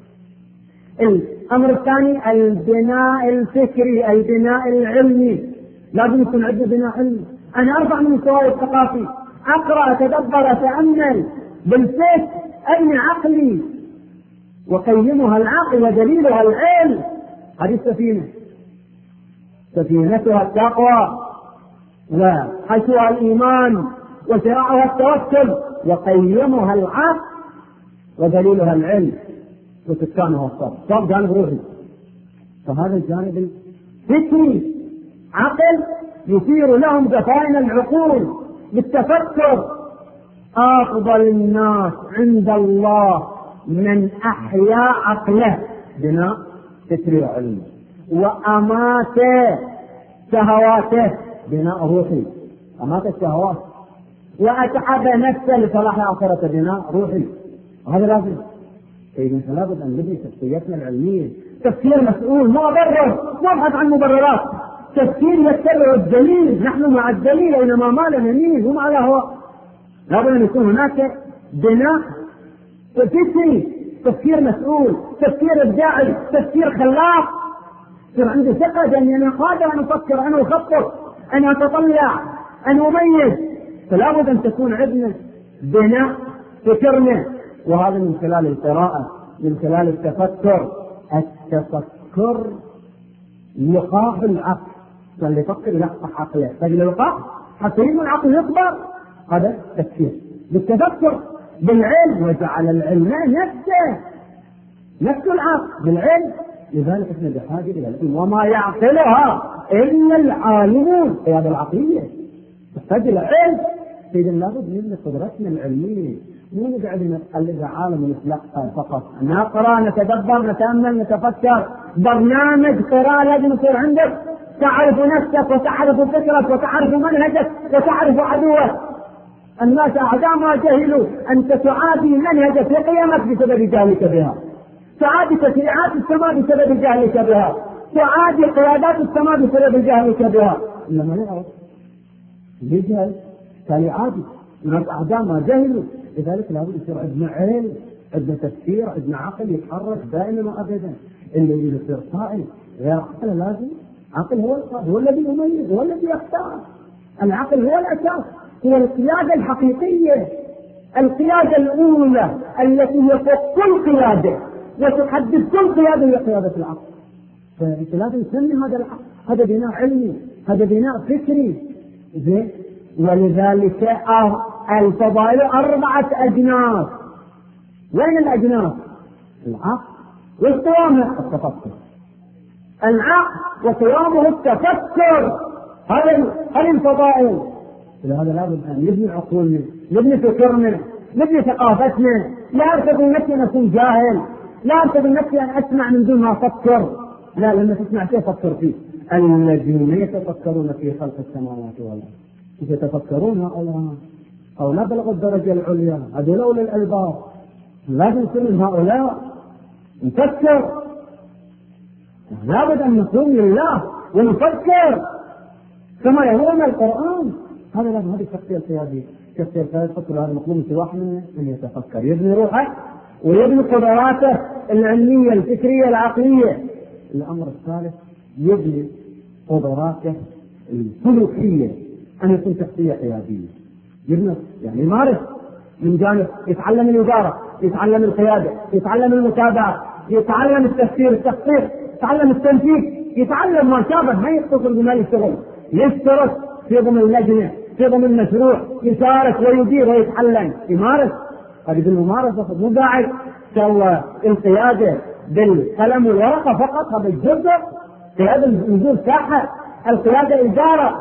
الأمر الثاني البناء الفكري، البناء العلمي. لازم يكون عندي بناء علمي. أنا أرفع من مستواي الثقافي، أقرأ، أتدبر، أتأمل بالفكر، أبني عقلي وقيمها العقل ودليلها العلم. هذه السفينة، سفينتها التقوى وحشوها الإيمان وشراعها التوكل وقيمها العقل ودليلها العلم وسكانها الصبر. صار جانب روحي. فهذا الجانب الفكري، عقل يثير لهم دفائن العقول بالتفكر أفضل الناس عند الله من أحيا عقله بناء فكري وعلمي، وأمات شهواته بناء روحي، أمات الشهوات، وأتعب نفسه لصلاح آخرته بناء روحي. وهذا لازم. إذا لابد أن نبني شخصيتنا العلمية تفكير مسؤول مبرر، نبحث عن مبررات، تفكير يتبع الدليل، نحن مع الدليل أينما مال نميل ومع الهوى. لابد أن يكون هناك بناء فكري، تفكير مسؤول، تفكير إبداعي، تفكير خلاق، يصير عندي ثقة بأني أنا قادر أن أفكر، أن أخطط، أن أتطلع، أن أميز. فلا بد أن تكون عندنا بناء فكرنا، وهذا من خلال القراءة، من خلال التفكر. التفكر لقاح العقل، فاللي يفكر يلقح عقله، فاللقاح حتى يجب العقل يكبر. هذا تفكير بالتفكر بالعلم، وجعل العلم نفس العقل بالعلم. لذلك احنا بحاجة إلى العلم، وما يعقلها إلا العالمون. هذا العقلية تحتاج إلى علم. إذا لابد من قدرتنا العلمية، مو نقعد نقلد عالم ونتلقى فقط، نقرأ نتدبر نتأمل نتفكر. برنامج قراءة لازم يصير عندك، تعرف نفسك وتعرف فكرك وتعرف منهجك وتعرف عدوك. الناس أعداء ما جهلوا. أنت تعادي منهجك في قيمك بسبب جهلك بها، تعادي تشريعات السماء بسبب جهلك بها، تعادي قيادات السماء بسبب جهلك بها. إنما يعرف بجهل كان يعادي. الناس أعداء ما جهلوا. لذلك لابد يصير عندنا علم، عندنا تفكير، عندنا عقل يتحرك دائما وأبدا. اللي يريد يصير قائد غير عقل لازم عقل هو القائد، هو الذي يميز، هو الذي يختار. العقل هو الأساس، هو القيادة الحقيقية، القيادة الأولى التي يفوق كل قيادة وتحدد كل قيادة هي قيادة العقل. فأنت لازم تسمي هذا العقل، هذا بناء علمي، هذا بناء فكري. زين. ولذلك الفضائل 4 أجناس. وين الأجناس؟ العقل والقيامة التفكر. العقل وقيامه التفكر، هذه الفضائل. لهذا لابد أن نبني عقولنا، نبني فكرنا، نبني ثقافتنا. لا أرتضي نفسي أن أكون جاهل، لا أرتضي نفسي أن أسمع من دون ما أفكر. لا، لما تسمع شيء فكر فيه. الذين يتفكرون في خلق السماوات والأرض، يتفكرون هؤلاء بلغوا الدرجة العليا، هذول أولي الألباب. لازم نكون من هؤلاء نفكر. لابد أن نقوم لله ونفكر كما يأمرنا القرآن. هذا لازم، هذه الشخصية القيادية، الشخصية الفكر. هذا مطلوب من واحد أن يتفكر، يبني روحه ويبني قدراته العلمية الفكرية العقلية. الأمر الثالث يبني قدراته السلوكية، أن يكون شخصية قيادية. يبني يعني يمارس من جانب، يتعلم الإدارة، يتعلم القيادة، يتعلم المتابعة، يتعلم التفكير التخطيط، يتعلم التنفيذ، يتعلم ما شابه. ما يقتصر بما يشتغل، يشترك في ضمن اللجنة، في ضمن مشروع، يشارك ويدير ويتعلم، يمارس. هذه الممارسة مو قاعد إن شاء الله القيادة بالقلم والورقة فقط، هذا الجزء. قيادة نزول ساحة، القيادة إدارة،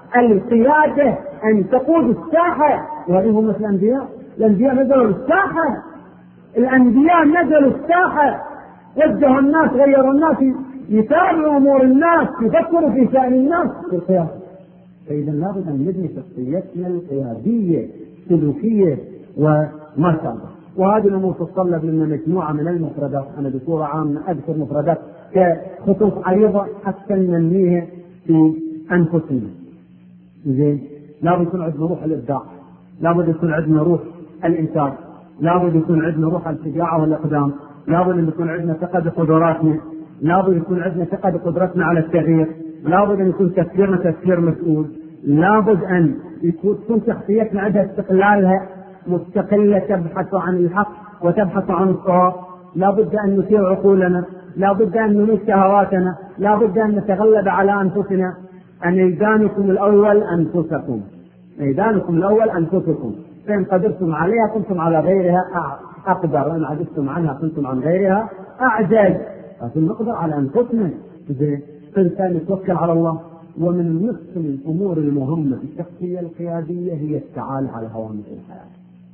القيادة أن تقود الساحة. وهذه هم مثل الأنبياء. الأنبياء نزلوا الساحة، الأنبياء نزلوا الساحة، وجهوا الناس، غيروا الناس، يتابعوا أمور الناس، يفكروا في شأن الناس في القيادة. فإذا لابد أن نبني شخصيتنا القيادية سلوكية وما شابه. وهذه الأمور تتطلب منا مجموعة من المفردات. أنا بصورة عامة أذكر مفردات كخطوط عريضة حتى ننميها في أنفسنا. زين. لابد يكون عندنا روح الإبداع، لابد يكون عندنا روح الإنتاج، لابد يكون عندنا روح الشجاعة والإقدام، لابد أن يكون عندنا ثقة بقدراتنا، لابد يكون عندنا ثقة بقدرتنا على التغيير، لابد أن يكون تفكيرنا تفكير مسؤول، لابد أن تكون شخصيتنا عندها استقلالها مستقلة، تبحث عن الحق وتبحث عن الصواب. لابد أن نثير عقولنا، لابد أن نميت شهواتنا، لابد أن نتغلب على أنفسنا. ميدانكم الأول أنفسكم، ميدانكم الأول أنفسكم، فإن قدرتم عليها كنتم على غيرها أقدر، وإن عجزتم عنها كنتم عن غيرها أعجز. لكن نقدر على أنفسنا. الإنسان يتوكل على الله. ومن نصف الأمور المهمة في الشخصية القيادية هي التعالي على هوامش الحياة.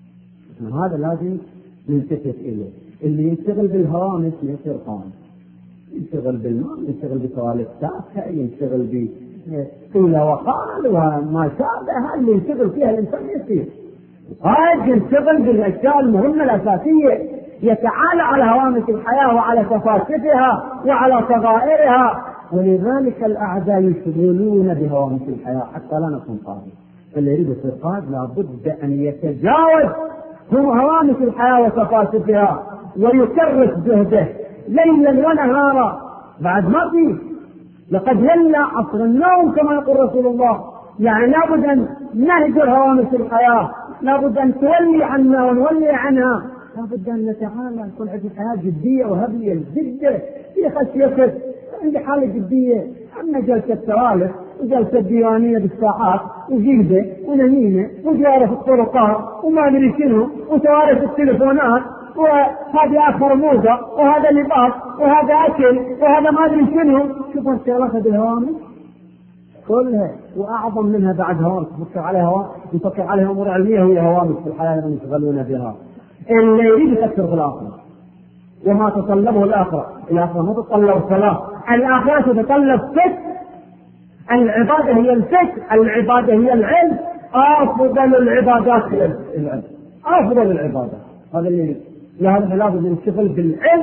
هذا لازم نلتفت إليه. اللي ينشغل بالهوامش يصير قائم، ينشغل بالمال، ينشغل بسوالف تافهة، ينشغل بقيل وقال وما شابه، اللي ينشغل فيها الإنسان يصير قائد. ينشغل بالأشياء المهمة الأساسية، يتعالى على هوامش الحياة وعلى تفاصيلها وعلى صغائرها. ولذلك الأعداء يشغلون بهوامش الحياة حتى لا نكون قادة. فاللي يريد يصير قائد لابد أن يتجاوز هوامش الحياة وتفاصيلها ويكرس جهده ليلا ونهارا. بعد ما فيه لقد هل عصر النوم كما يقول رسول الله. يعني لابد أن نهجر هوامش الحياة، لابد أن تولي عنا ونولي عنها، لابد أن نتعامل نكون عندنا حياة جدية وهبية. الجدة في خشيتك، عندي حالة جدية. أما جلسة سوالف وجلسة ديوانية بالساعات وجيدة ونميمة وزيارة في الطرقات وما أدري شنو وسوالف التليفونات، وهذه آخر موضة وهذا لباس وهذا أكل وهذا ما أدري شنو. شوفوا الشغلات بالهوامش كلها، وأعظم منها بعد هوامش يفكر عليها أمور علمية وهي هوامش في الحياة اللي يشغلون بها. اللي يريد يفكر في الآخرة وما تطلبه الآخرة ما تتطلب صلاة، الآخرة تتطلب فكر. العبادة هي الفكر، العبادة هي العلم. أفضل العبادات العلم، أفضل العبادات. هذا اللي لهذا لازم ننشغل بالعلم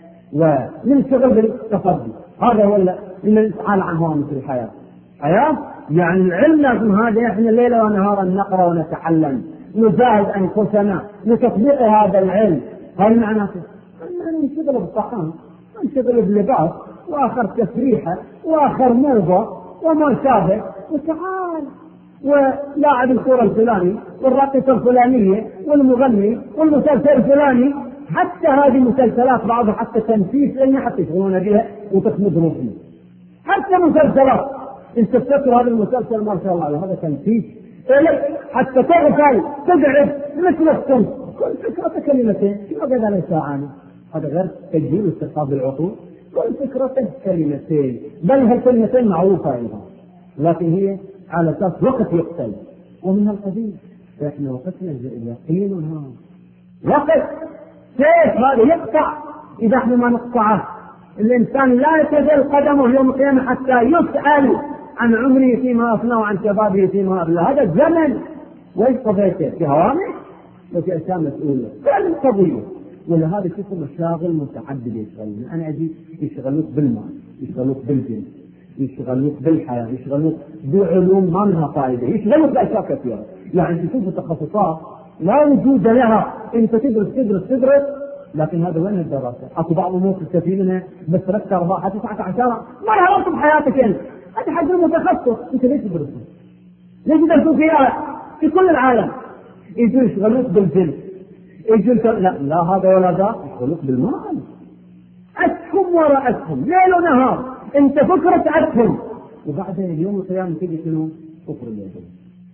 وننشغل بالتصدي. هذا هو اللي نسأل عن هوامش الحياة. يعني العلم لازم هذا. احنا ليلا ونهارا نقرأ ونتعلم، نجاهد أنفسنا لتطبيق هذا العلم. هل معناته ننشغل بالطعام، ننشغل باللباس، وآخر تسريحة، وآخر موضة وما شابه، وتعال ولاعب الكرة الفلاني والراقصة الفلانية والمغني والمسلسل الفلاني. حتى هذه المسلسلات بعضها حتى تنفيس، لأن حتى يشغلون بها وتخمد روحنا. حتى مسلسلات انت تذكر هذا المسلسل ما شاء الله هذا تنفيس، حتى تغفل تقعد مثل الصمت، كل فكرة كلمتين ما قد عليه ساعة. هذا غير تجهيل واستقطاب العقول. كل فكرة كلمتين، بل هالكلمتين معروفة أيضا، لكن هي على أساس وقت يقتل ومن هالقبيل. فإحنا وقتنا يقين وقت كيف هذا يقطع. إذا احنا ما نقطعه الإنسان لا يتزل قدمه يوم القيامة حتى يسأل عن عمره فيما أفناه وعن شبابه فيما أبلاه. هذا الزمن وإيش قضيته في هوامش وفي أشياء مسؤولة كل قضية. ولهذا شوفوا مشاغل متعددة يشغلون. أنا أجي يشغلوك بالمال، يشغلوك بالجنس، يشغلوك بالحياة، يشغلوك بعلوم ما منها فائدة، يشغلوك بأشياء كثيرة. يعني تشوفوا تخصصات لا وجود لها، أنت تدرس لكن هذا وين الدراسة؟ أكو بعض الأمور تستفيد منها بس 3 4 9 10 ما لها علاقة بحياتك أنت. هذا حق المتخصص. أنت ليش تدرسه؟ ليش تدرسوا في كل العالم؟ يجوا يشغلوك بالجنس، لا هذا ولا ذا، يشغلوك بالمال. أسهم وراء أسهم ليل ونهار، أنت فكرة أسهم. وبعدين اليوم القيامة تيجي شنو؟ كفر اليدين.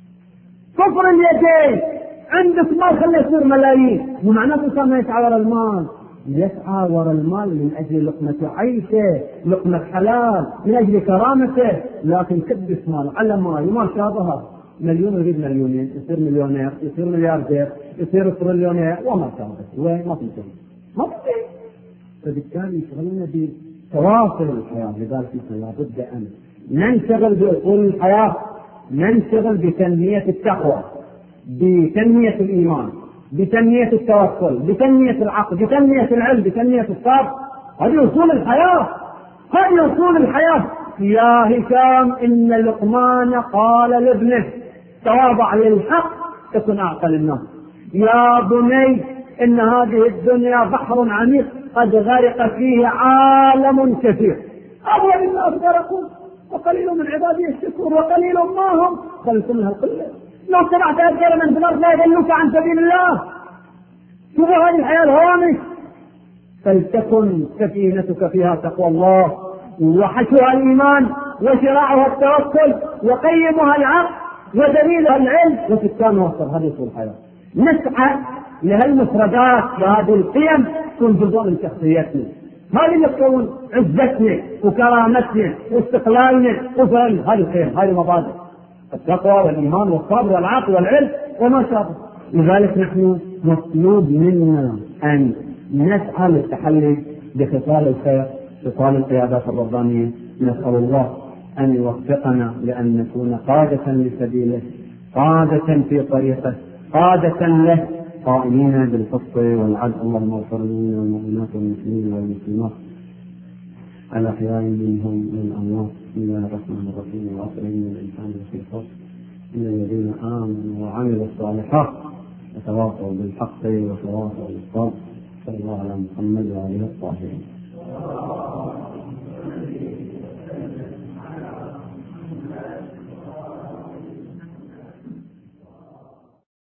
كفر اليدين عندك مال خليه يصير ملايين، ومعناته ما يسعى وراء المال، يسعى وراء المال من أجل لقمة عيشه، لقمة حلال، من أجل كرامته. لكن كبس مال على مال وما شابهه. مليون يريد مليونين، يصير مليونير، يصير ملياردير، يصير تريليونير وما شابه. وين ما تنتهي ما تنتهي. فبالتالي يشغلون بتواصل الحياة. لذلك لابد أن ننشغل بأصول الحياة، ننشغل بتنمية التقوى، بتنمية الإيمان، بتنمية التوكل، بتنمية العقل، بتنمية العلم، بتنمية الصبر. هذه أصول الحياة، هذه أصول الحياة. يا هشام إن لقمان قال لابنه تواضع للحق تكن أعقل الناس. يا بني إن هذه الدنيا بحر عميق قد غرق فيه عالم كثير، أول الناس غرقوا وقليل من عبادي الشكور وقليل ما هم. خلصنا القلة. لو سمعت أكثر من في الأرض لا يدلوك عن سبيل الله. شوفوا هذه الحياة الهوامش. فلتكن سفينتك فيها تقوى الله، وحشوها الإيمان، وشراعها التوكل، وقيمها العقل، ودليلها العلم، وسكانها الصبر. هذه أصول الحياة. نسعى لهالمفردات وهذه القيم تكون جزء من شخصيتنا. هذه اللي تكون عزتنا وكرامتنا واستقلالنا وفهم. هذه القيم، هذه المبادئ: التقوى والإيمان والصبر والعقل والعلم وما شابه. لذلك نحن مطلوب منا أن نسعى للتحلي بخصال الخير، خصال القيادات الربانية. نسأل الله أن يوفقنا لأن نكون قادة لسبيله، قادة في طريقه، قادة له، قائمين بالقسط والعدل. اللهم اغفر للمؤمنات والمسلمين والمسلمات الأحياء منهم والأموات. بسم الله الرحمن الرحيم. وعصر إن الإنسان لفي خسر إن الذين آمنوا وعملوا الصالحات وتواصوا بالحق وتواصوا بالصبر. صلى الله على محمد وعلى آله الطاهرين.